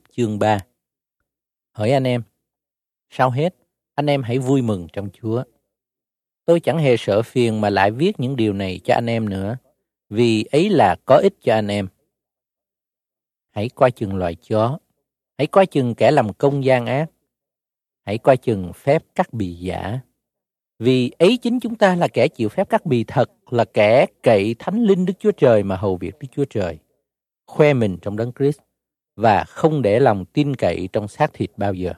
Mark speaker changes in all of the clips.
Speaker 1: chương 3. Hỡi anh em, sau hết, anh em hãy vui mừng trong Chúa. Tôi chẳng hề sợ phiền mà lại viết những điều này cho anh em nữa, vì ấy là có ích cho anh em. Hãy coi chừng loài chó, hãy coi chừng kẻ làm công gian ác, hãy coi chừng phép cắt bì giả. Vì ấy chính chúng ta là kẻ chịu phép cắt bì thật, là kẻ cậy Thánh Linh Đức Chúa Trời mà hầu việc Đức Chúa Trời, khoe mình trong Đấng Christ và không để lòng tin cậy trong xác thịt bao giờ.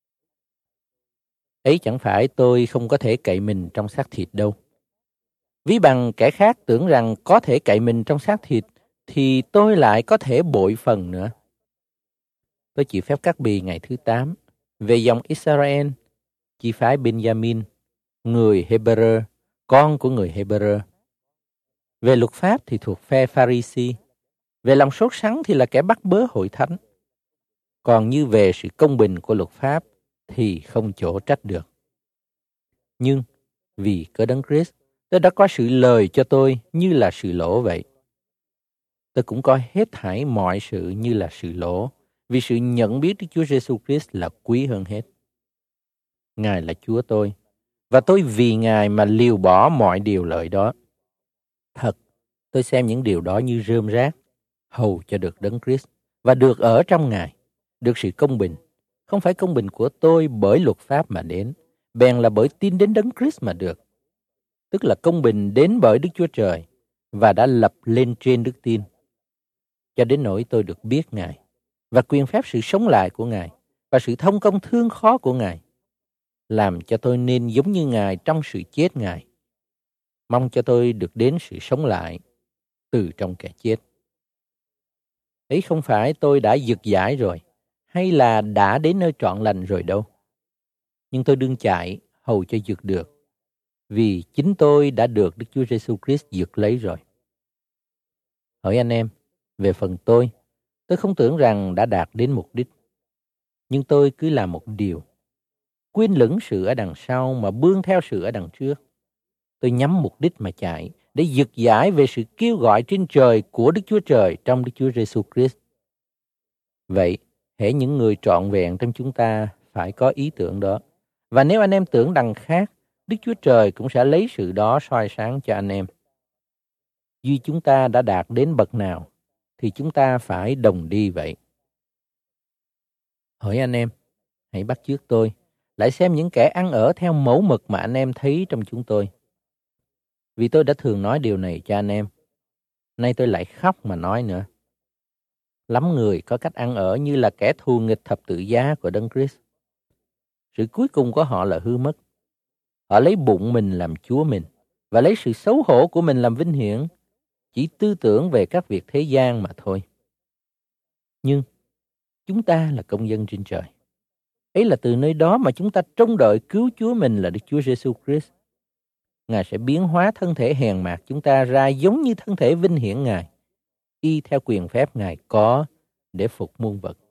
Speaker 1: Ấy chẳng phải tôi không có thể cậy mình trong xác thịt đâu. Ví bằng kẻ khác tưởng rằng có thể cậy mình trong xác thịt, thì tôi lại có thể bội phần nữa. Tôi chịu phép cắt bì ngày thứ 8, về dòng Israel, chi phái Benjamin, người Hebrew, con của người Hebrew. Về luật pháp thì thuộc phe Pha-ri-si, về lòng sốt sắng thì là kẻ bắt bớ hội thánh. Còn như về sự công bình của luật pháp thì không chỗ trách được. Nhưng vì cớ Đấng Christ, tôi đã có sự lời cho tôi như là sự lỗ vậy. Tôi cũng coi hết thảy mọi sự như là sự lỗ, vì sự nhận biết Đức Chúa Giêsu Christ là quý hơn hết. Ngài là Chúa tôi, và tôi vì Ngài mà liều bỏ mọi điều lợi đó. Thật, tôi xem những điều đó như rơm rác, hầu cho được Đấng Christ và được ở trong Ngài, được sự công bình, không phải công bình của tôi bởi luật pháp mà đến, bèn là bởi tin đến Đấng Christ mà được. Tức là công bình đến bởi Đức Chúa Trời và đã lập lên trên đức tin. Cho đến nỗi tôi được biết Ngài và quyền phép sự sống lại của Ngài và sự thông công thương khó của Ngài, làm cho tôi nên giống như Ngài trong sự chết Ngài. Mong cho tôi được đến sự sống lại từ trong kẻ chết. Ấy không phải tôi đã dược giải rồi, hay là đã đến nơi trọn lành rồi đâu. Nhưng tôi đương chạy hầu cho dược được, vì chính tôi đã được Đức Chúa Giêsu Christ dược lấy rồi. Hỡi anh em, về phần tôi không tưởng rằng đã đạt đến mục đích. Nhưng tôi cứ làm một điều, quên lửng sự ở đằng sau mà bươn theo sự ở đằng trước. Tôi nhắm mục đích mà chạy, để dược giải về sự kêu gọi trên trời của Đức Chúa Trời trong Đức Chúa Giêsu Christ. Vậy, hễ những người trọn vẹn trong chúng ta phải có ý tưởng đó. Và nếu anh em tưởng đằng khác, Đức Chúa Trời cũng sẽ lấy sự đó soi sáng cho anh em. Duy chúng ta đã đạt đến bậc nào, thì chúng ta phải đồng đi vậy. Hỡi anh em, hãy bắt chước tôi, lại xem những kẻ ăn ở theo mẫu mực mà anh em thấy trong chúng tôi. Vì tôi đã thường nói điều này cho anh em, nay tôi lại khóc mà nói nữa. Lắm người có cách ăn ở như là kẻ thù nghịch thập tự giá của Đấng Christ. Sự cuối cùng của họ là hư mất. Họ lấy bụng mình làm chúa mình, và lấy sự xấu hổ của mình làm vinh hiển, chỉ tư tưởng về các việc thế gian mà thôi. Nhưng chúng ta là công dân trên trời. Ấy là từ nơi đó mà chúng ta trông đợi cứu Chúa mình là Đức Chúa Giêsu Christ. Ngài sẽ biến hóa thân thể hèn mạt chúng ta ra giống như thân thể vinh hiển Ngài, y theo quyền phép Ngài có để phục muôn vật.